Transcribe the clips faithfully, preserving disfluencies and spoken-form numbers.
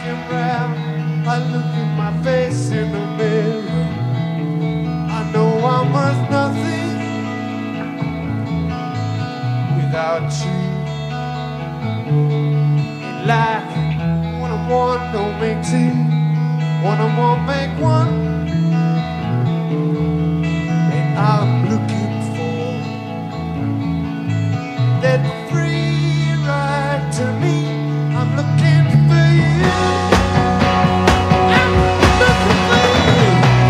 looking round, I look at my face in the mirror. I know I'm worth nothing without you. In life, when I'm one, don't make two. When I'm one, make one. And I'm looking for that free ride to me. I'm looking for you. I'm looking for you.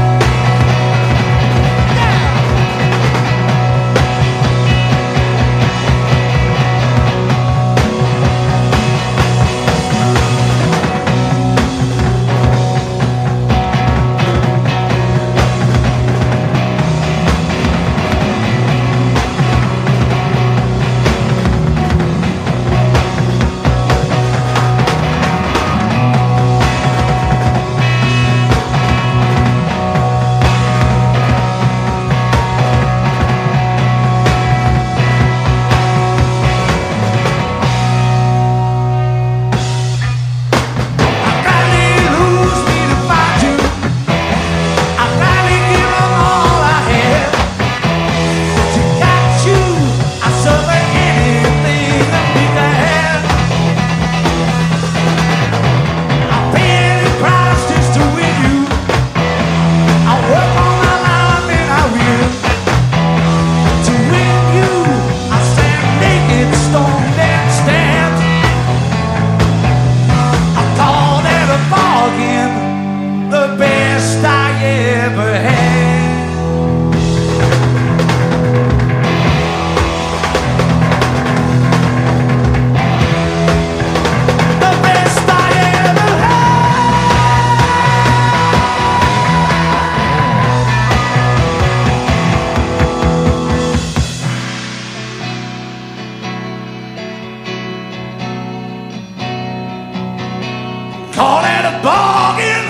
Call it a bargain.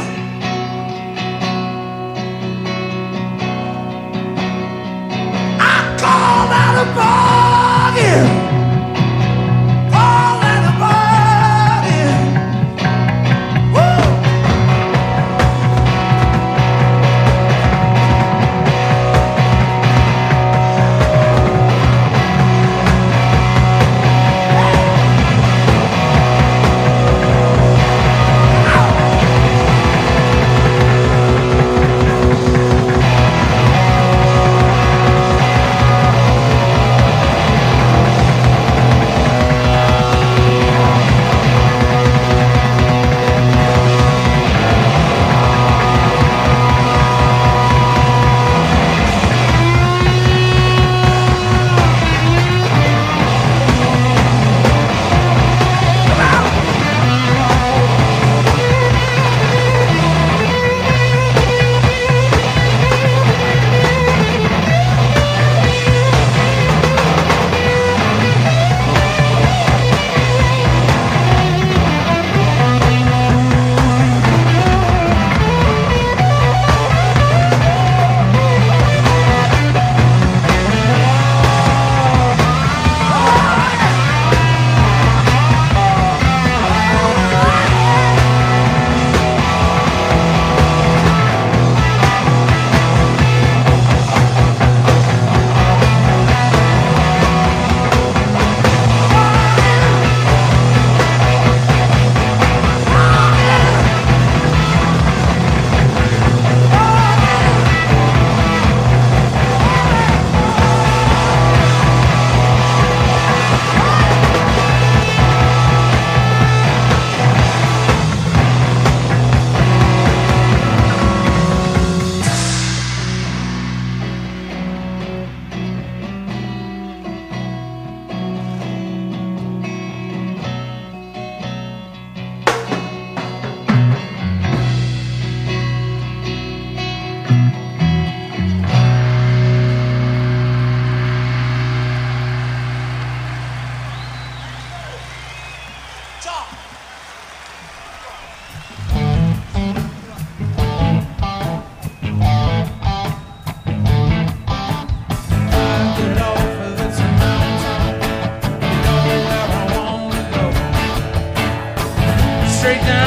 I call that a bargain. Call that a bargain. Woo! Hey.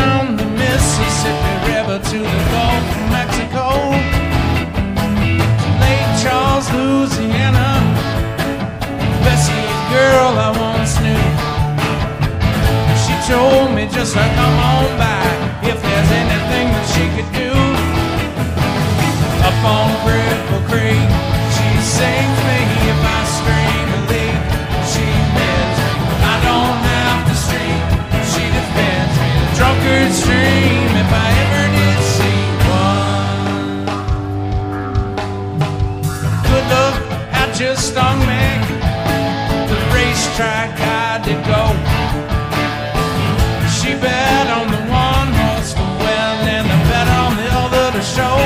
down the Mississippi River to the Gulf of Mexico, Lake Charles, Louisiana. Bessie, a girl I once knew, she told me just to come on by if there's anything that she could do. Up on Cripple Creek, she sings me if I scream a leak. She bends me, I don't have to stream. She defends me, the drunkard stream, if I ever did see one. Good luck had just stung me. The racetrack I did go. She bet on the one horse to win and I bet on the other to show.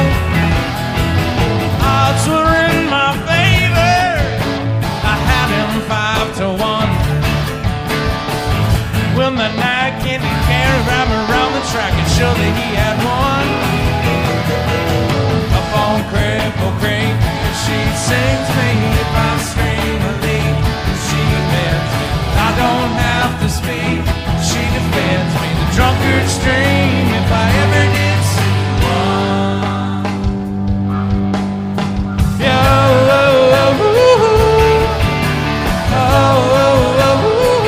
Odds were in my favor, I had him five to one. When the night candy carry ran around the track and surely he had won. Up on Cripple Creek, she sings me if I scream a leak. She bends me, I don't have to speak. She defends me, the drunkard stream, if I ever did see one. Yeah, oh, oh, oh, oh, oh, oh,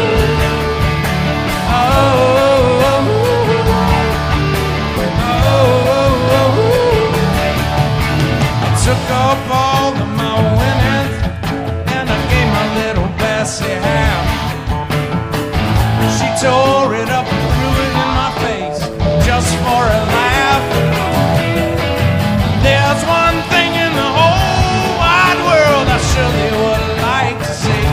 I took up all of my winnings and I gave my little Bessie half. She tore it up and threw it in my face just for a laugh. There's one thing in the whole wide world I surely would like to see.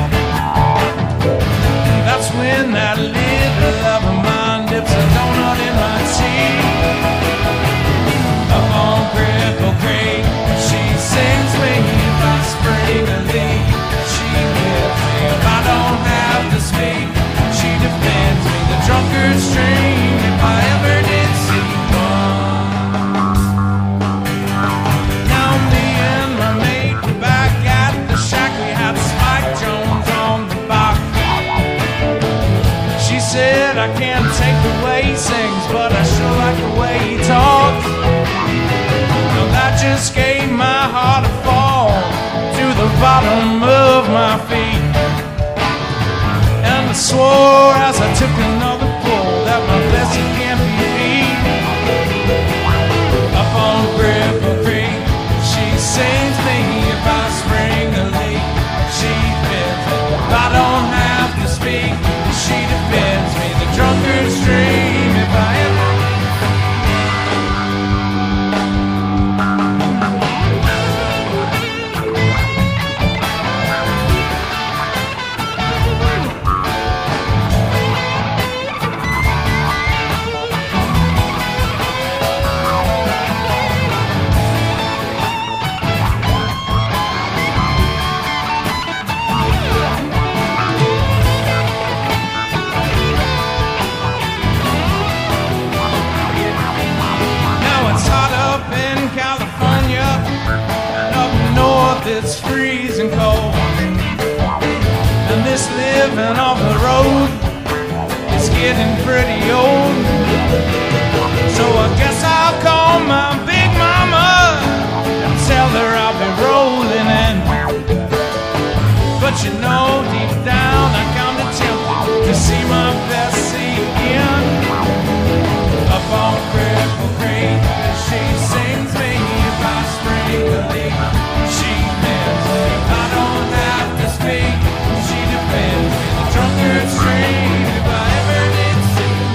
That's when that little love of mine dips a donut in my tea. Up on Cripple Creek, she sings me if I spring a leak. She gives me if I don't have to speak. She defends me, the drunkard stream, if I ever did see one. Now me and my mate were back at the shack. We had Spike Jones on the box. She said I can't take the way he sings, but I sure like the way he talks. Well, that just gave my heart a fall to the bottom of my feet. And I swore as I took another pull that my Bessie can't be beat. Up on Cripple Creek, she sings me if I spring a leak. She bends me, I don't have to speak. She defends me, the drunkard stream, if I ever. It's freezing cold, and this living off the road is getting pretty old. So I guess I'll call my big mama and tell her I'll be rolling in. But you know, deep down I kinda tempted to see my Bessie again. Up on Cripple Creek, she sings me if I spring a leak. She bends me, I don't have to speak. She defends me, the drunkard stream, if I ever did see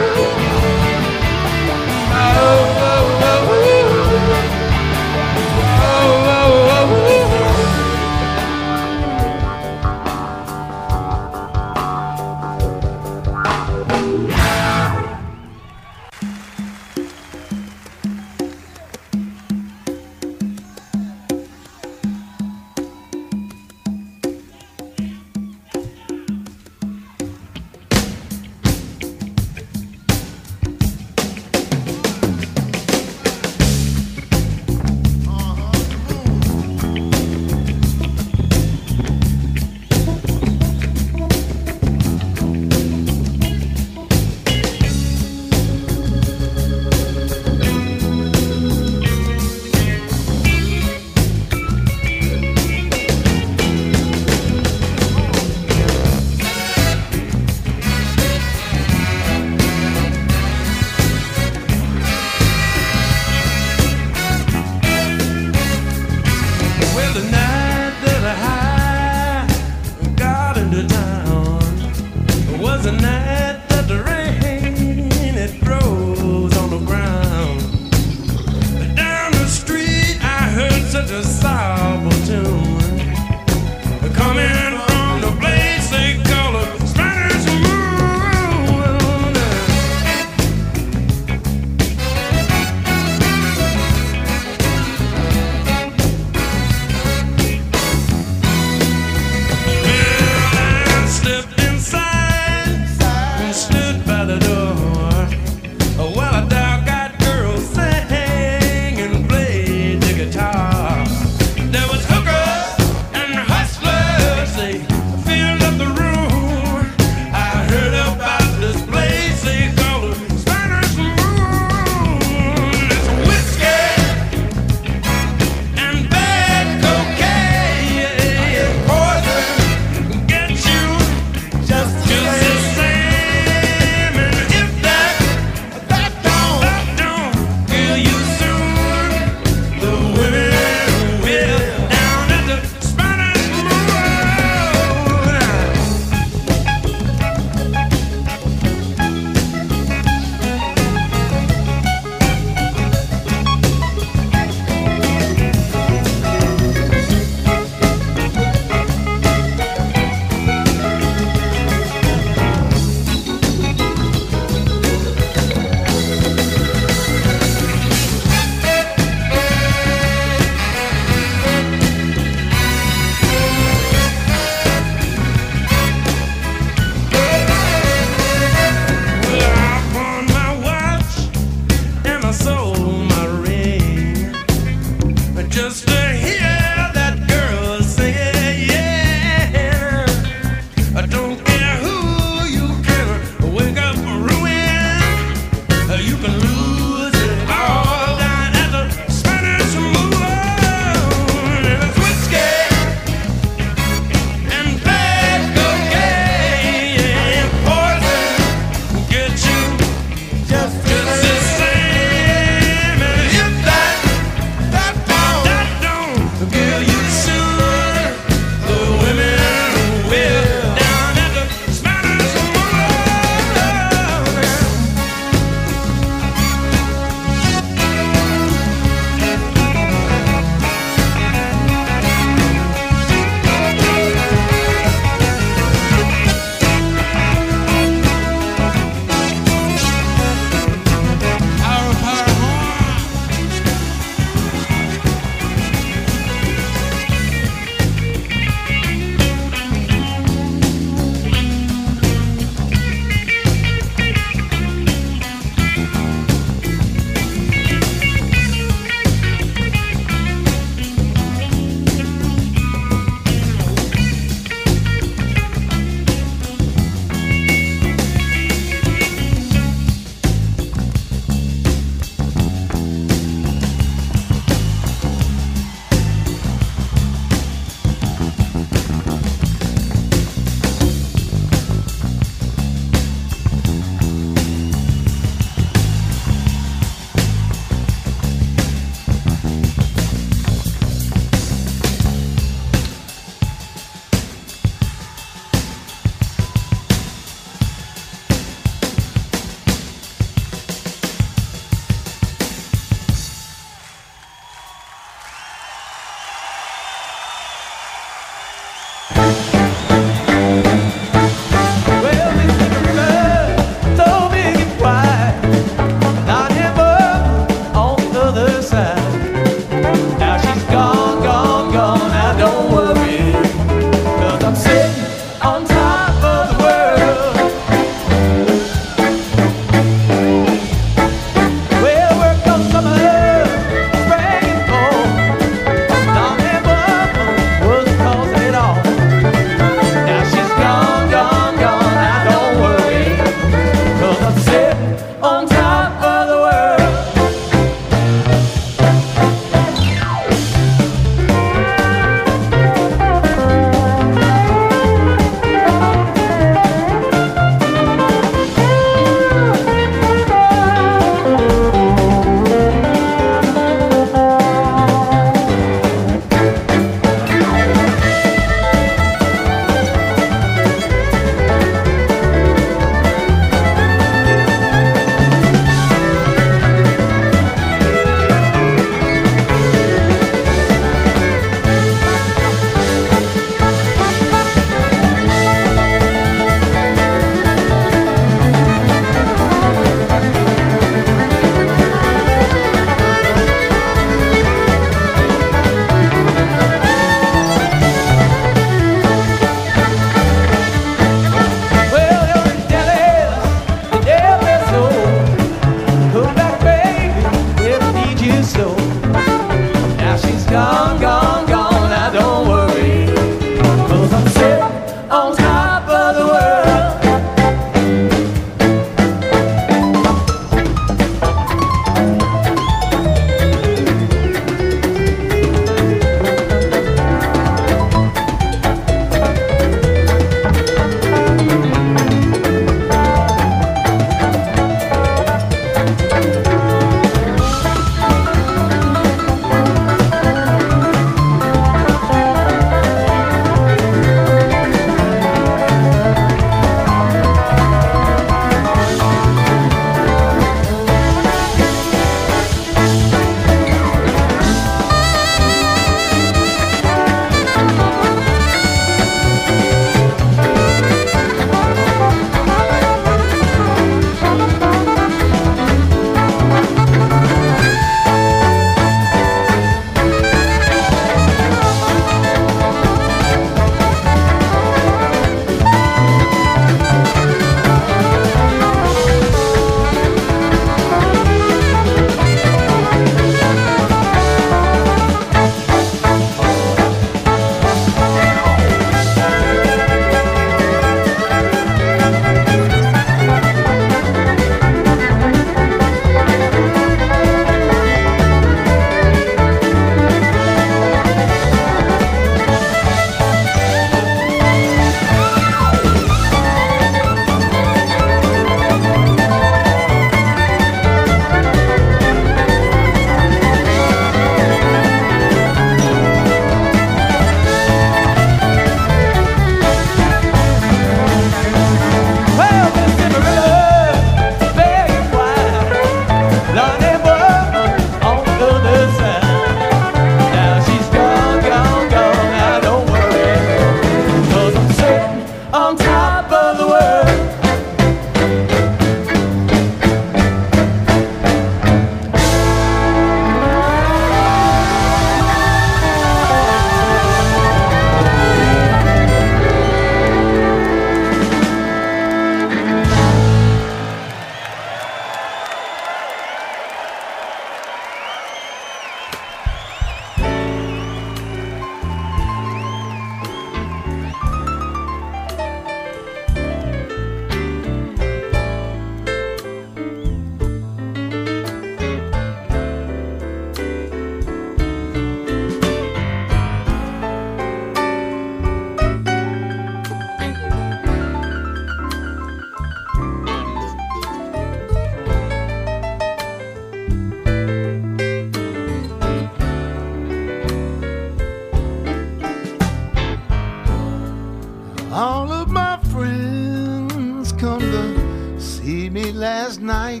All of my friends come to see me last night.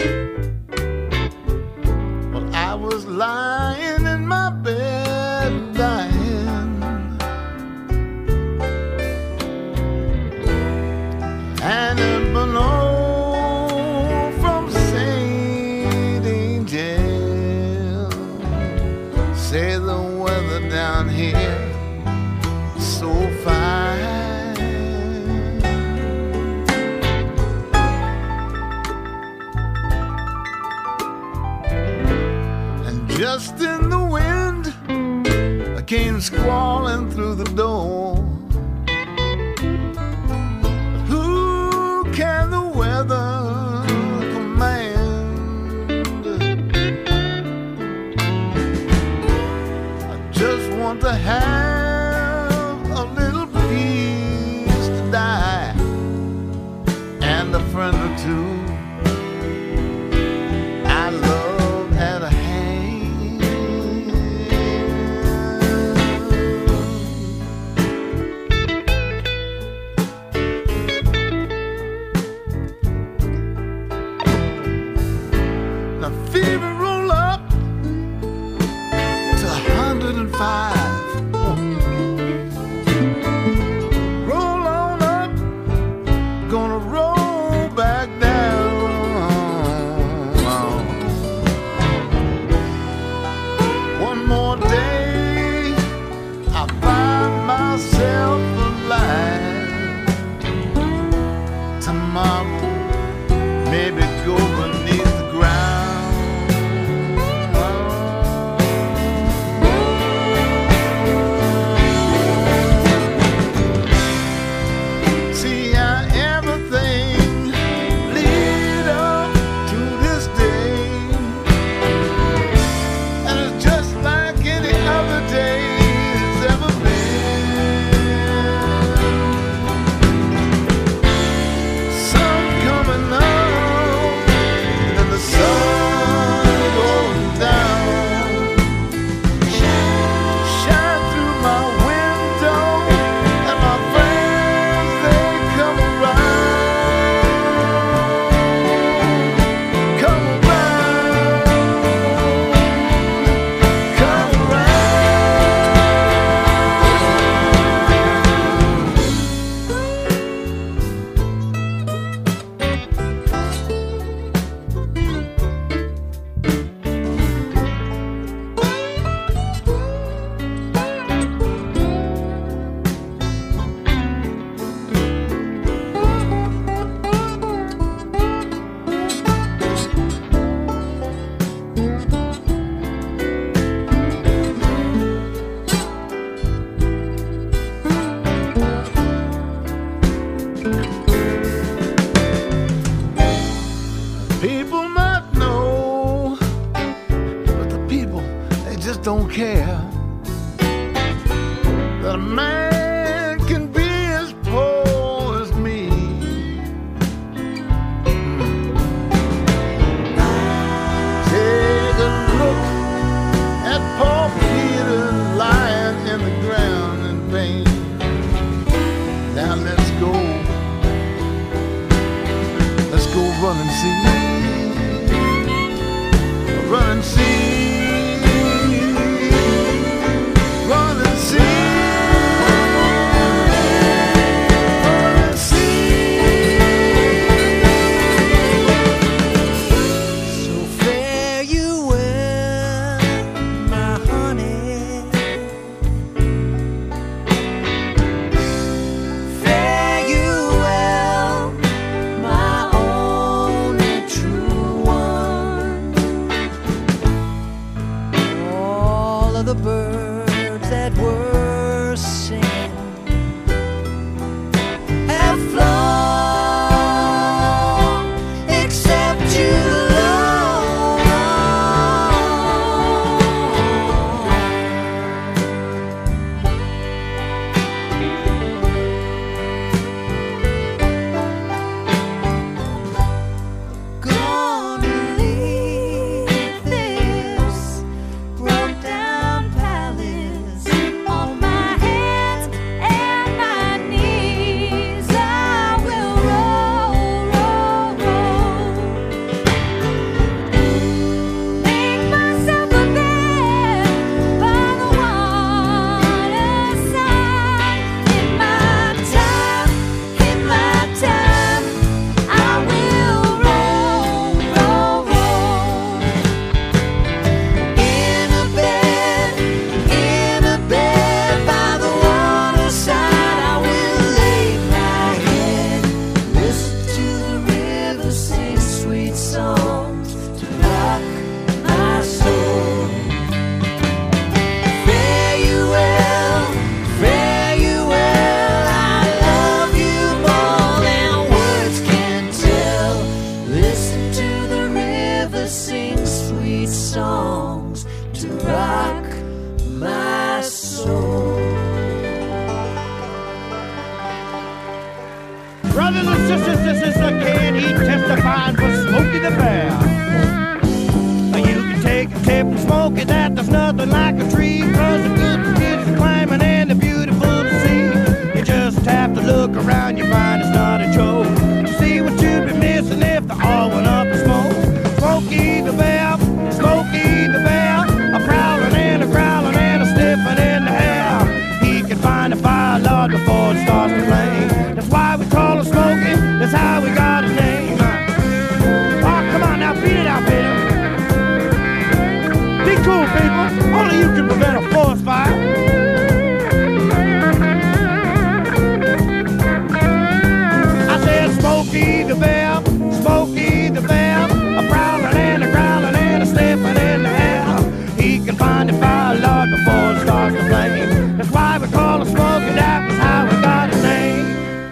Well, I was lying in my bed dying, and it below from Saint Angel say the weather down here so fine. And just in the wind I came squalling through the door. But who can the weather command? I just want to have a little peace to die, and a friend or two I love at a hand. Now fever roll up to one hundred five. Roll on up, gonna roll back down. One more day, I find myself alive. Tomorrow, maybe go beneath the ground. See how everything lead up to this day, and it's just like any other day it's ever been. Sun coming up and the sun going down. Shine through my window and my friends they come around. Come around, come people might know, but the people, they just don't care that a man can be as poor as me. Take a look at poor Peter lying in the ground in pain. Now let's go, let's go run and see. Run and see, run and see, run and see. So fare you well, my honey. Fare you well, my only true one. All of the birds that were singing have flown, except you alone. Gonna leave this broke down palace on my hands and my knees. Brothers and sisters, this is the K and E testifying for Smokey the Bear. You can take a tip from Smokey that there's nothing like a tree, cause the good kids are climbing and the beautiful to see. You just have to look around, you find it's not a joke. You see what you'd be missing if they all went up in smoke. Smokey the Bear, Smokey the Bear, a prowling and a growling and a sniffing in the hair. He can find a fire lord before it starts to flame. That's why we call him Smokey, that's how we got his name. Oh, come on now, beat it out, Peter. Be cool, people. Only you can prevent a forest fire. I said Smokey the Bear, Smokey the Bear, a prowling and a growling and a sniffing in the air. He can find a fire lord before it starts to flame. That's why we call him Smokey, that was how we got his name.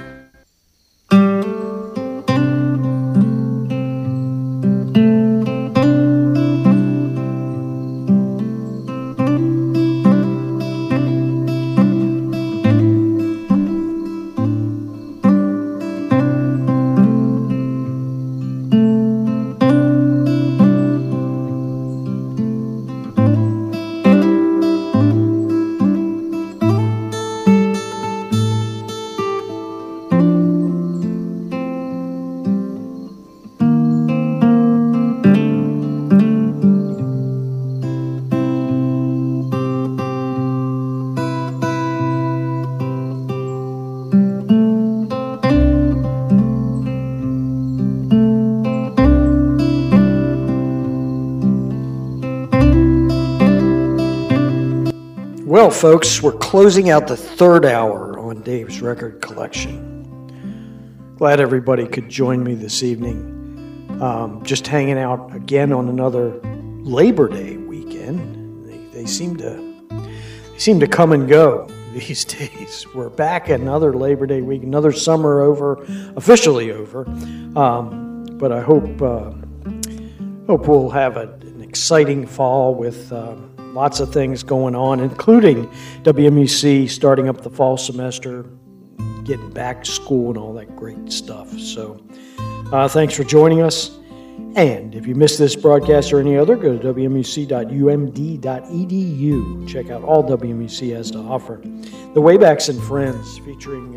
Well, folks, we're closing out the third hour on Dave's Record Collection. Glad everybody could join me this evening. Um, just hanging out again on another Labor Day weekend. They, they seem to they seem to come and go these days. We're back at another Labor Day week, another summer over, officially over. Um, but I hope uh, hope we'll have a, an exciting fall with. Um, Lots of things going on, including W M U C starting up the fall semester, getting back to school and all that great stuff. So uh, thanks for joining us. And if you missed this broadcast or any other, go to w m u c dot u m d dot e d u. Check out all W M U C has to offer. The Waybacks and Friends featuring,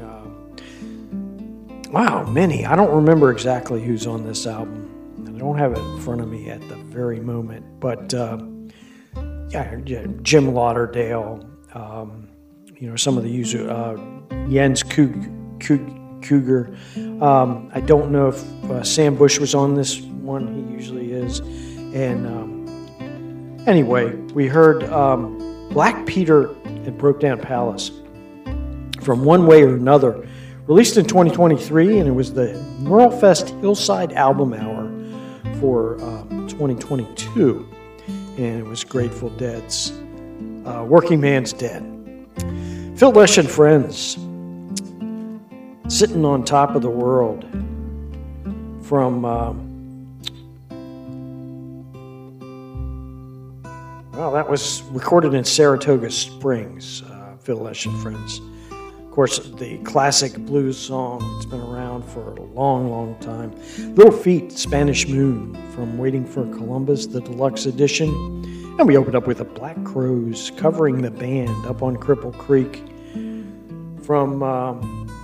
uh, wow, many. I don't remember exactly who's on this album. I don't have it in front of me at the very moment, but... Uh, Yeah, Jim Lauderdale, um, you know, some of the user, uh, Jens Cougar. Um, I don't know if uh, Sam Bush was on this one. He usually is. And um, anyway, we heard um, Black Peter and Broke Down Palace from One Way or Another, released in twenty twenty-three, and it was the Merlefest Hillside Album Hour for um, twenty twenty-two. And it was Grateful Dead's uh, Working Man's Dead. Phil Lesh and Friends, Sitting on Top of the World, from, uh, well, that was recorded in Saratoga Springs, uh, Phil Lesh and Friends. Of course, the classic blues song that's been around for a long, long time. Little Feat, Spanish Moon, from Waiting for Columbus, the deluxe edition. And we opened up with the Black Crowes covering the band Up on Cripple Creek from um,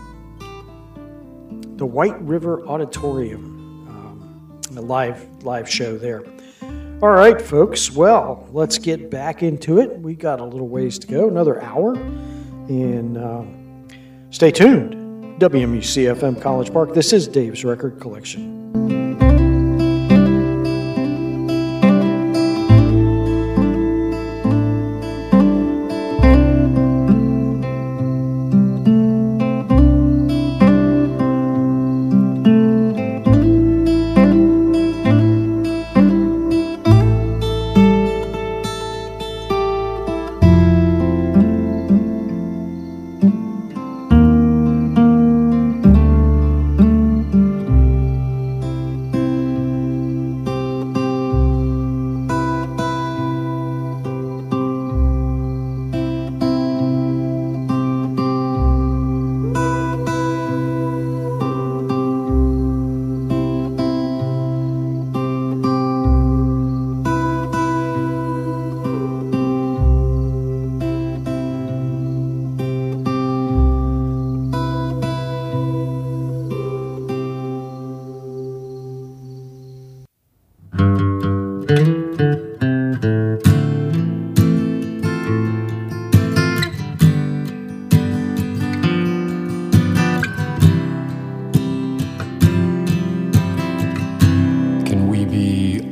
the White River Auditorium, um, a live, live show there. All right, folks. Well, let's get back into it. We got a little ways to go, another hour. And... Uh, Stay tuned. W M U C F M College Park. This is Dave's Record Collection.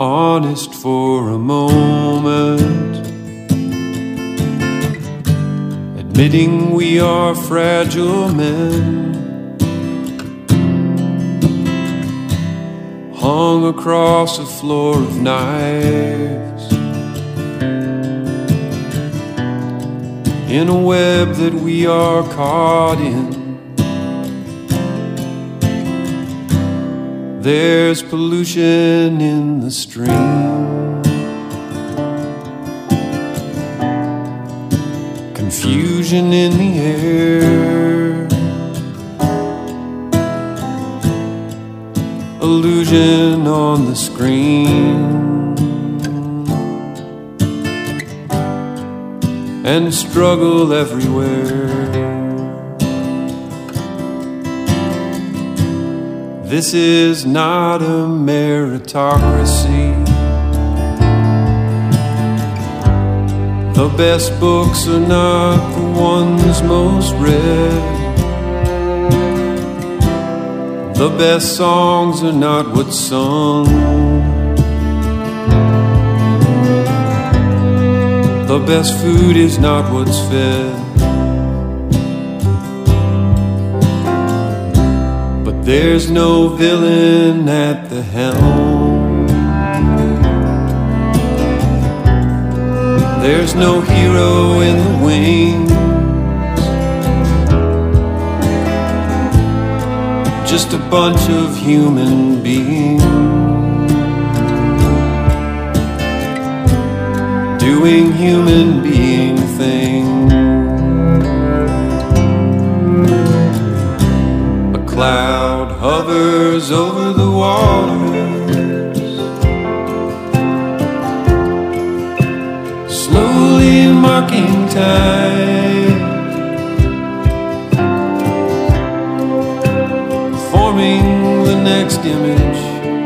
honest for a moment, admitting we are fragile men, hung across a floor of knives, in a web that we are caught in. There's pollution in the stream, confusion in the air, illusion on the screen, and struggle everywhere. This is not a meritocracy. The best books are not the ones most read. The best songs are not what's sung. The best food is not what's fed. There's no villain at the helm. There's no hero in the wings. Just a bunch of human beings doing human being things. A cloud hovers over the waters, slowly marking time, forming the next image,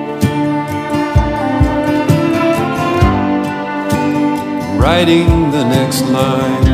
writing the next line.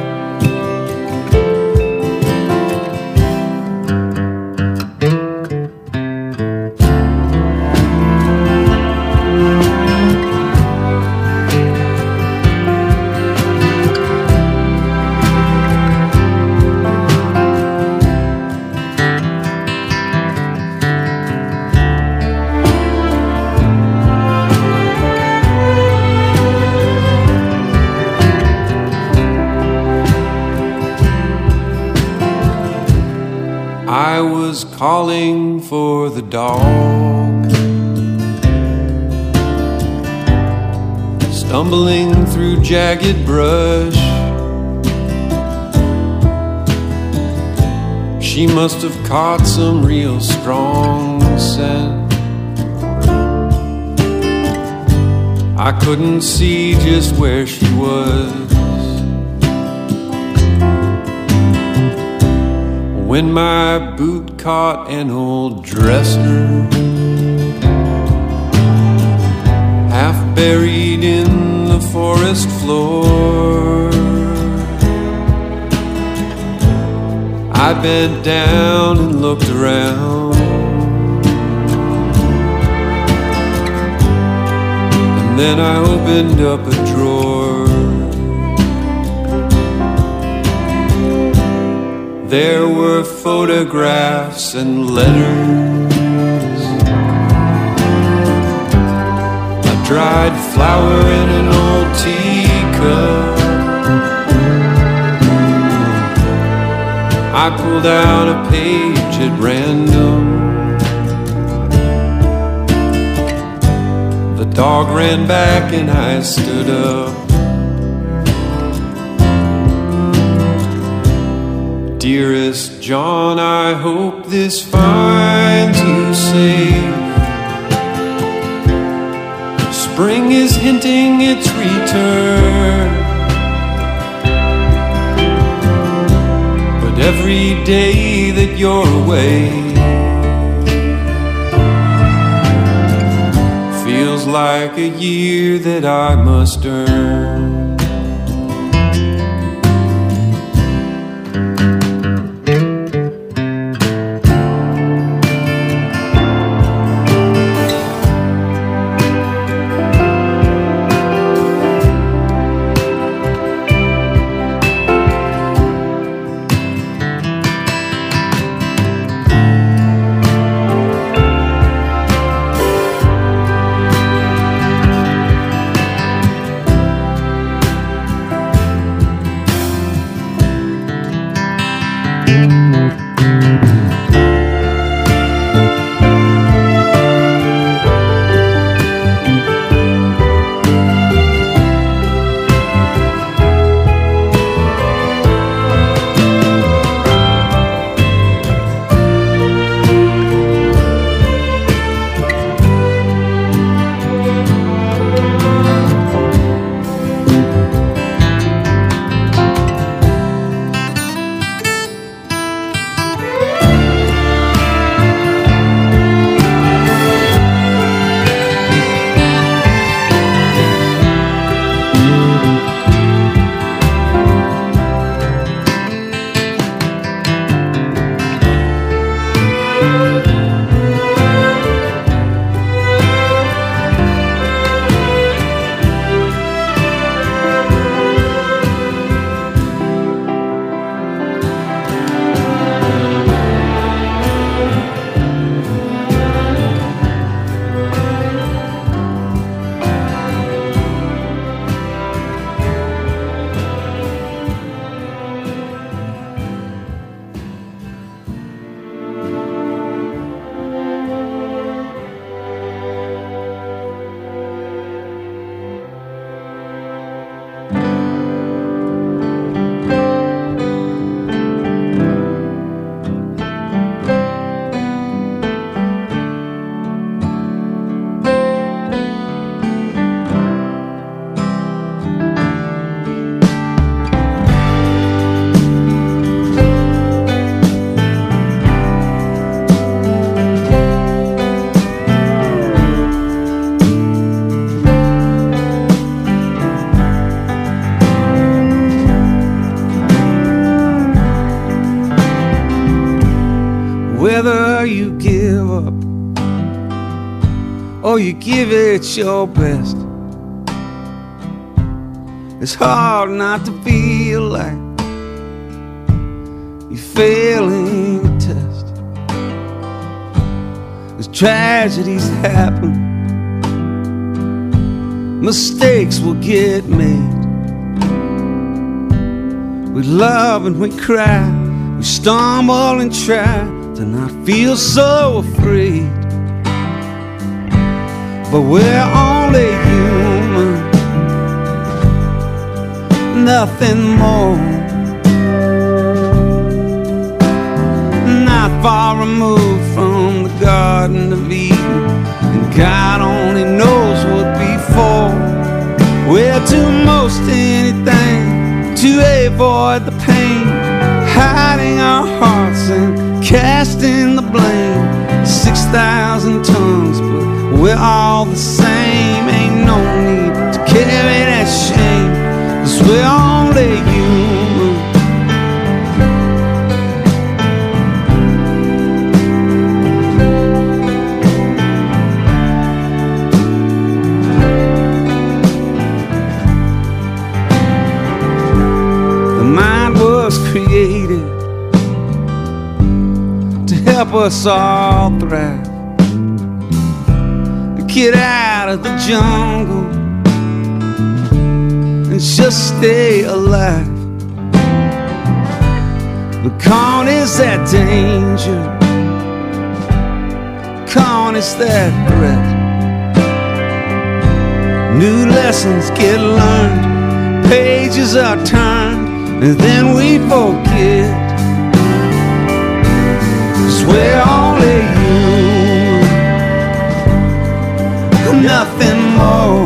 I was calling for the dog, stumbling through jagged brush. She must have caught some real strong scent. I couldn't see just where she was. When my boot caught an old dresser, half buried in the forest floor, I bent down and looked around, and then I opened up a drawer. There were photographs and letters, a dried flower in an old teacup. I pulled out a page at random. The dog ran back and I stood up. Dearest John, I hope this finds you safe. Spring is hinting its return, but every day that you're away feels like a year that I must earn. Whether you give up or you give it your best, it's hard not to feel like you're failing a test. As tragedies happen, mistakes will get made. We love and we cry, we stumble and try to not feel so afraid. But we're only human, nothing more. Not far removed from the Garden of Eden, and God only knows what before. We're to most anything to avoid the pain, hiding our hearts and casting the blame. Six thousand tongues, but we're all the same. Ain't no need to carry that shame, 'cause we're only human. The mind was created to help us all thrive, get out of the jungle and just stay alive. But gone is that danger, gone is that threat. New lessons get learned, pages are turned, and then we forget. 'Cause we're only human, nothing more.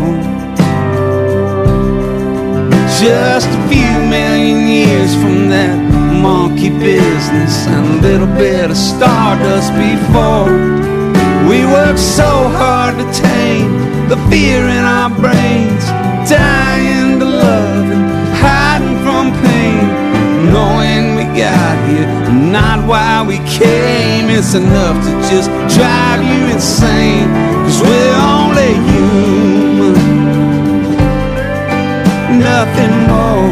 Just a few million years from that monkey business and a little bit of stardust before. We worked so hard to tame the fear in our brains, dying to love and hiding from pain, knowing we got here not why we came. It's enough to just drive you insane, 'cause we're only human, nothing more.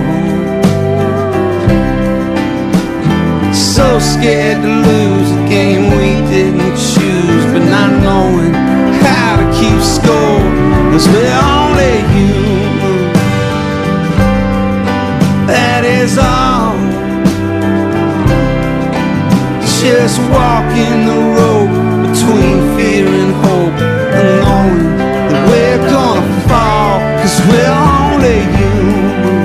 So scared to lose a game we didn't choose, but not knowing how to keep score, 'cause we're only human, that is all. Just walking the road between fear and hope, and knowing that we're gonna fall, 'cause we're only human.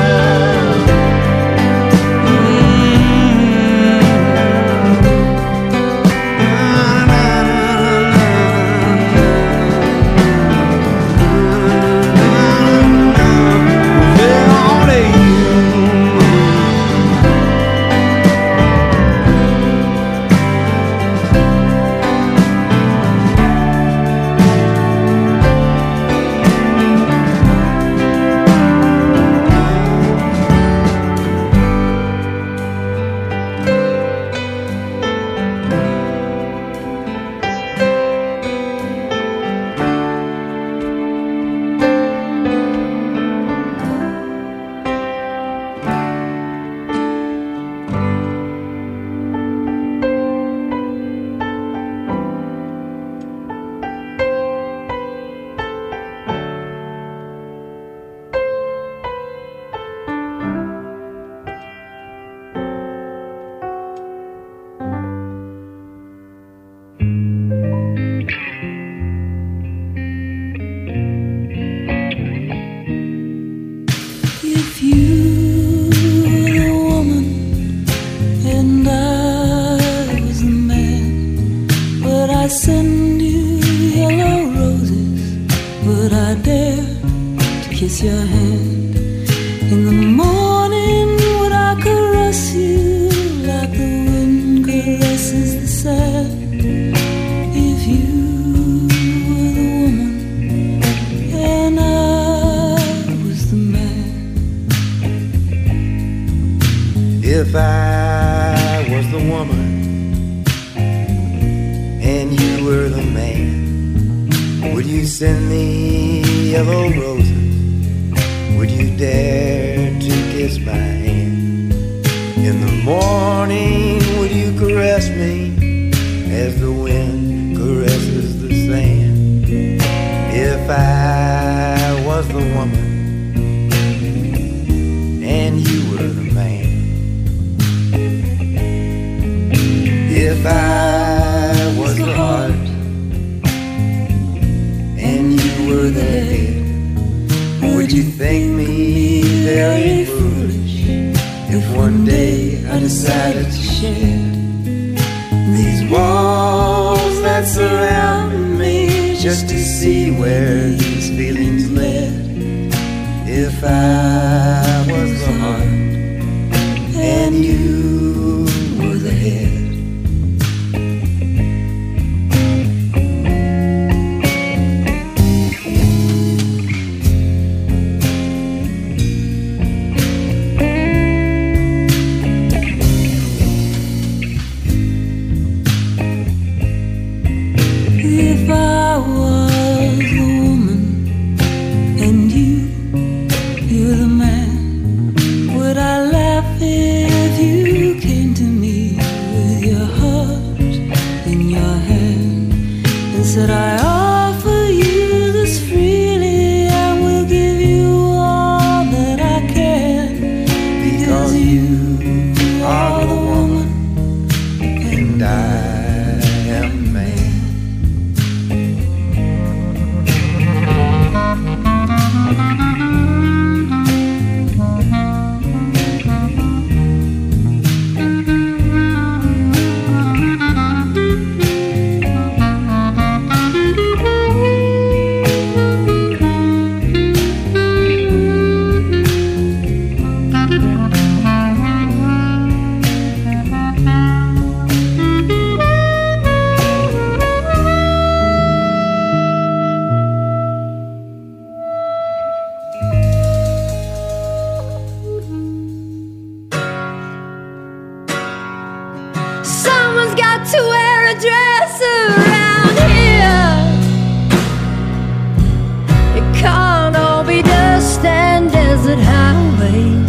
Kiss your hand in the morning. Would I caress you like the wind caresses the sand? If you were the woman and I was the man. If I was the woman and you were the man, would you send me yellow roses? Would you dare to kiss my hand? In the morning, would you caress me as the wind caresses the sand? If I was the woman and you were the man, if I was the heart and you were the head, would you think me very foolish if one day I decided to shed these walls that surround me just to see where these feelings led? If I was the heart and you were the head. If I was the woman and you, you're the man, would I laugh if you came to me with your heart in your hand and said, I offer you this freely and will give you all that I can, because you are the woman And I am man. Someone's got to wear a dress around here. It can't all be dust and desert highways.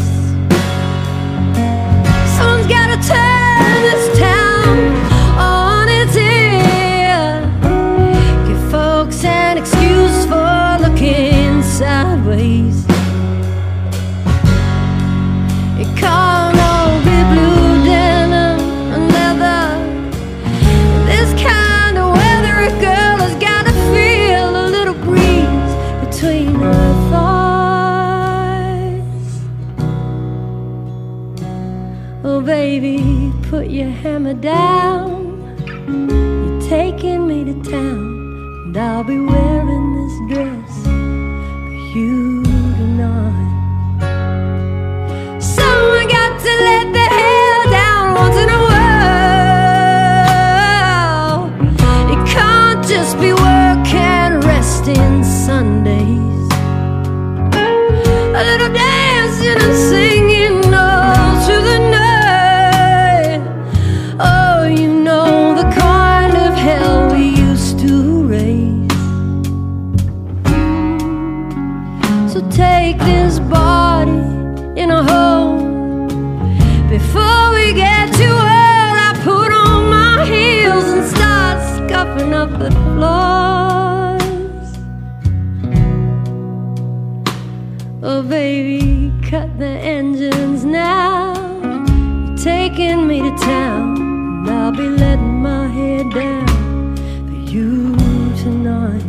Someone's got to turn this town on its ear. Give folks an excuse for looking sideways. It can't all be blue denim and leather. This kind of weather, a girl has got to feel a little breeze between her thighs. Oh baby, put your hammer down. You're taking me to town, and I'll be wearing this dress for you tonight. Someone got to let the hair down once in a while. It can't just be work and resting Sundays. A little dancing and singing all through the night. Oh, you know the kind of hell we used to raise. So take this body in a hole. Before we get too old, I put on my heels and start scuffing up the floors. Oh baby, cut the engines now. You're taking me to town, and I'll be letting my head down for you tonight.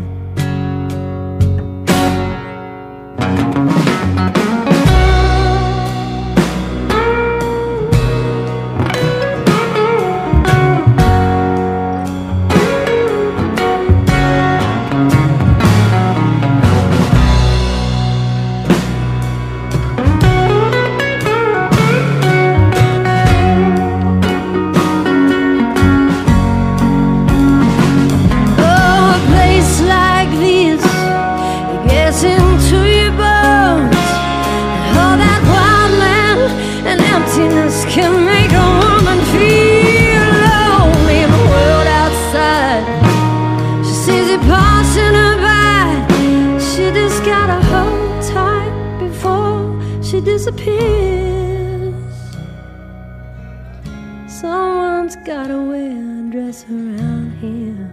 hairdresser around here.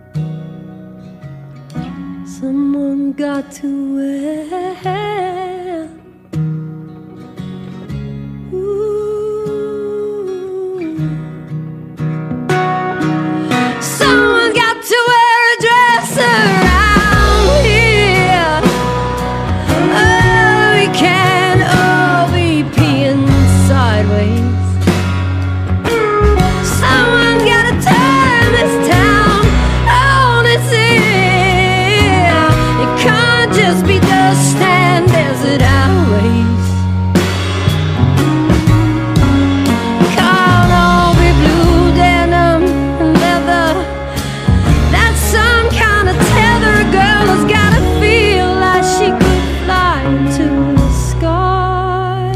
Someone got to wear. Ooh. Someone got to wear a dress around here. Oh, we can't all be peeing sideways. Someone gotta turn this town on its ear. It can't just be dust and desert highways. Can't all be blue denim and leather. That's some kind of tether. A girl has gotta feel like she could fly into the sky.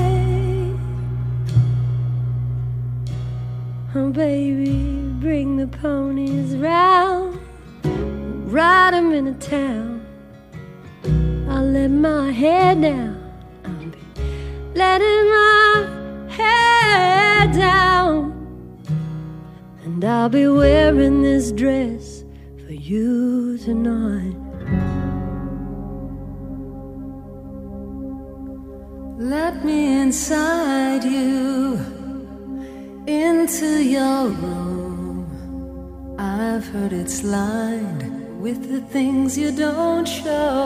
Oh baby, bring the ponies round, ride 'em into town. I'll let my head down, I'll be letting my head down, and I'll be wearing this dress for you tonight. Let me inside you, into your room. I've heard it's lined with the things you don't show.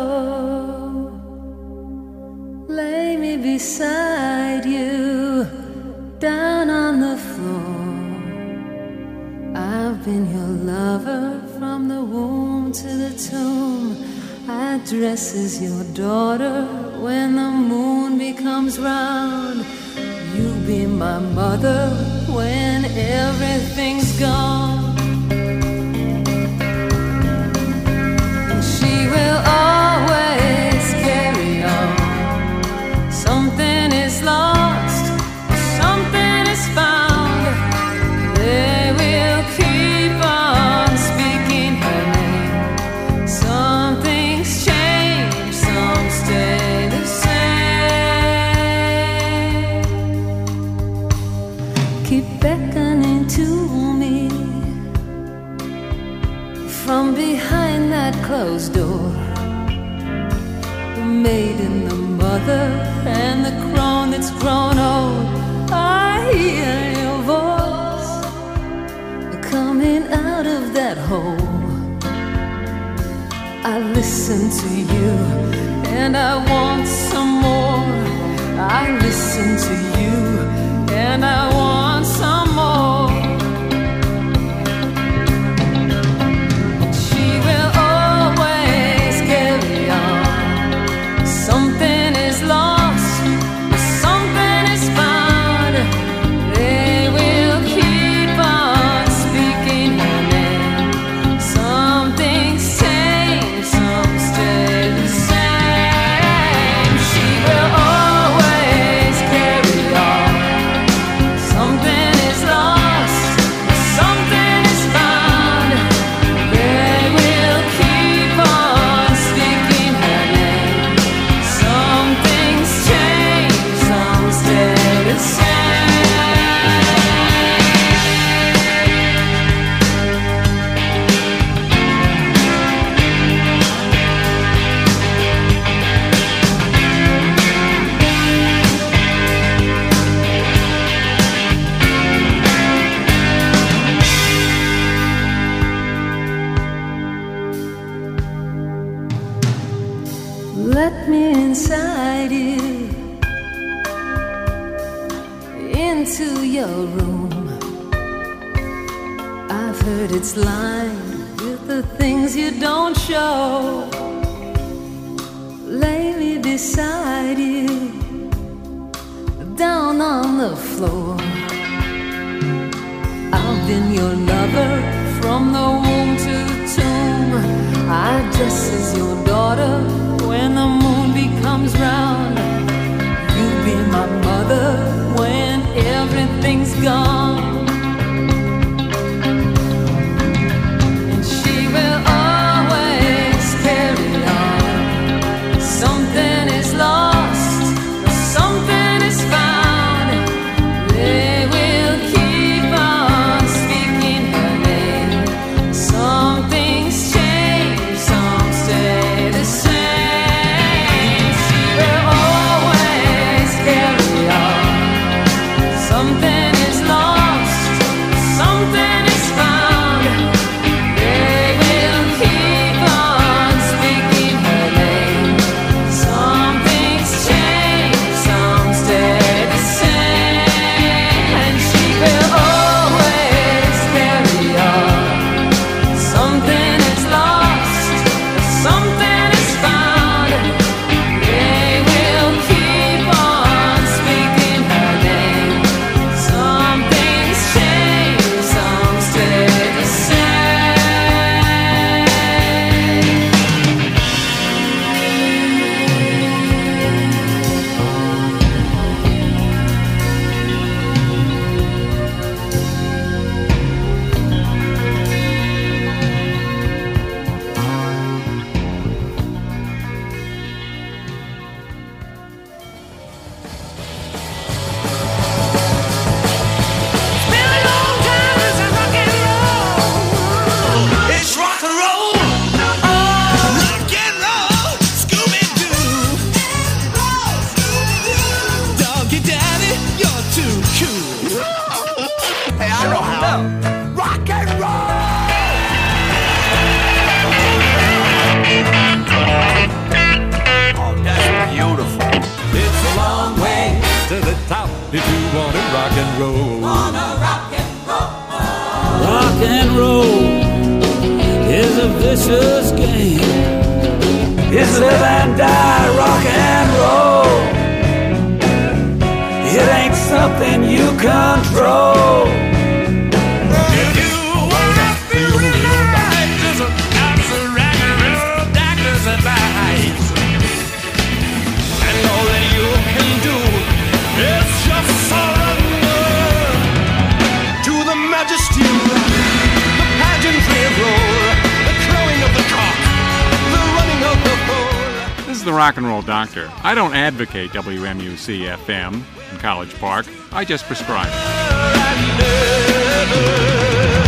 Lay me beside you, down on the floor. I've been your lover from the womb to the tomb. I dress as your daughter when the moon becomes round. You be my mother when everything's gone. And she will always carry on. Something is lost, something is found. They will keep on speaking her name. Some things change, some stay the same. Keep beckoning to me from behind that closed door. The maiden, the mother, and the crone that's grown old. I hear your voice coming out of that hole. I listen to you and I want some more. I listen to you and I want some more. She will always carry on. Something is lost, something is found. They will keep on speaking her name. Some things change, some stay the same. She will always carry on. Something is lost, something is found. They will keep on speaking her name. Some things change, some stay the same. Let me inside you, into your room. I've heard it's lined with the things you don't show. Lay me beside you, down on the floor. I've been your lover from the womb to the tomb. I dress as your daughter when the moon becomes round. You be my mother when everything's gone. And she will always carry on. Something is lost, something is found. They will keep on speaking her rock and roll. Wanna rock and roll. Rock and roll is a vicious game. It's live and die, rock and roll. It ain't something you control. If you wanna feel right, there's a house of rock and roll doctor's advice. And all that you can do is just surrender to the majesty of rock, the pageantry of roll, the crowing of the cock, the running of the bull. This is the Rock and Roll Doctor. I don't advocate W M U C F M in College Park. I just prescribe it.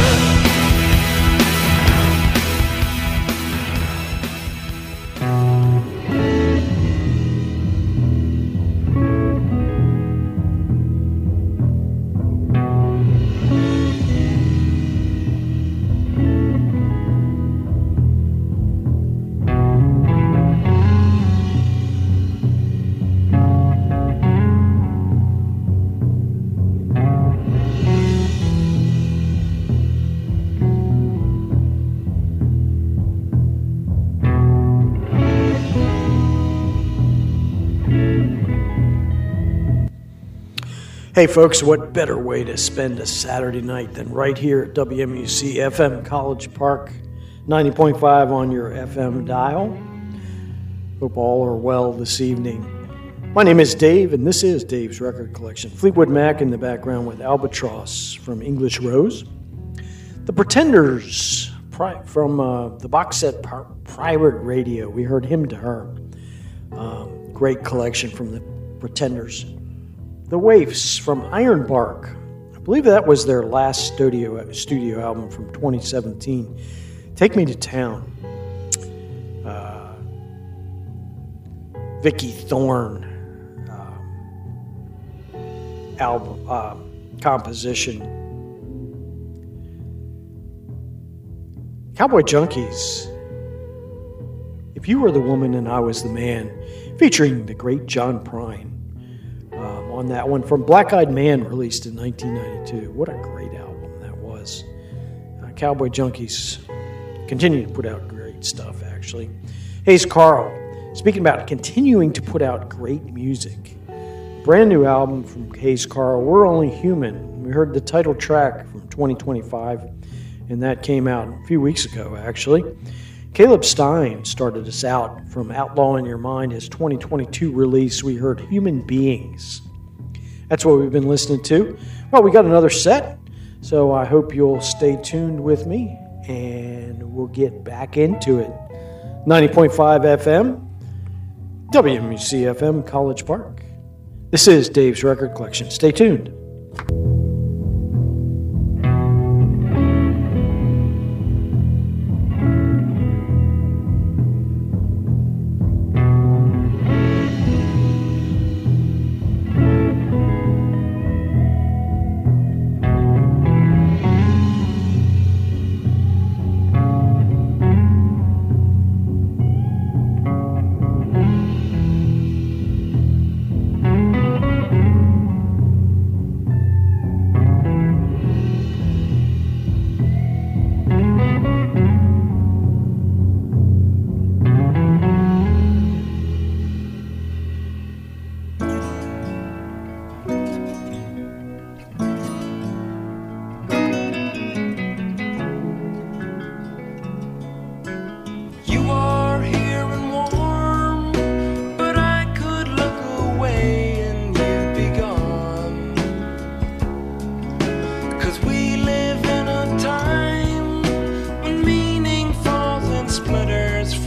Hey folks, what better way to spend a Saturday night than right here at W M U C F M College Park, ninety point five on your F M dial. Hope all are well this evening. My name is Dave, and this is Dave's Record Collection. Fleetwood Mac in the background with Albatross from English Rose. The Pretenders from uh, the box set Pirate Radio. We heard Hymn to Her. Um, great collection from the Pretenders. The Waifs from Ironbark. I believe that was their last studio studio album from twenty seventeen. Take Me to Town. Uh, Vicky Thorne um, album uh, composition. Cowboy Junkies. If You Were the Woman and I Was the Man, featuring the great John Prine. Um, on that one from Black Eyed Man, released in nineteen ninety-two. What a great album that was. Uh, Cowboy Junkies continue to put out great stuff, actually. Hayes Carll, speaking about continuing to put out great music. Brand new album from Hayes Carll, We're Only Human. We heard the title track from twenty twenty-five, and that came out a few weeks ago, actually. Caleb Stein started us out from Outlaw in Your Mind, his twenty twenty-two release. We heard Human Beings. That's what we've been listening to. Well, we got another set, so I hope you'll stay tuned with me, and we'll get back into it. ninety point five F M, W M U C F M, College Park. This is Dave's Record Collection. Stay tuned.